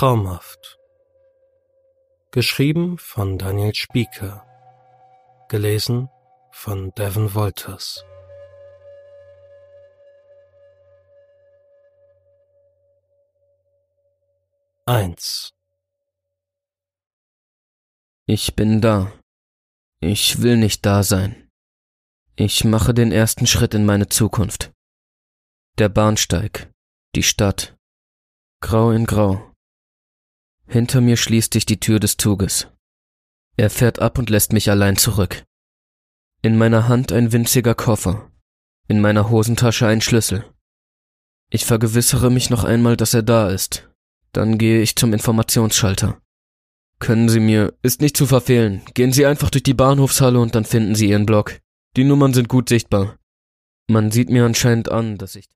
Traumhaft. Geschrieben von Daniel Spieker. Gelesen von Devin Wolters. Ich bin da. Ich will nicht da sein. Ich mache den ersten Schritt in meine Zukunft. Der Bahnsteig, die Stadt. Grau in Grau. Hinter mir schließt sich die Tür des Zuges. Er fährt ab und lässt mich allein zurück. In meiner Hand ein winziger Koffer. In meiner Hosentasche ein Schlüssel. Ich vergewissere mich noch einmal, dass er da ist. Dann gehe ich zum Informationsschalter. Können Sie mir, ist nicht zu verfehlen, gehen Sie einfach durch die Bahnhofshalle und dann finden Sie Ihren Block. Die Nummern sind gut sichtbar. Man sieht mir anscheinend an, dass ich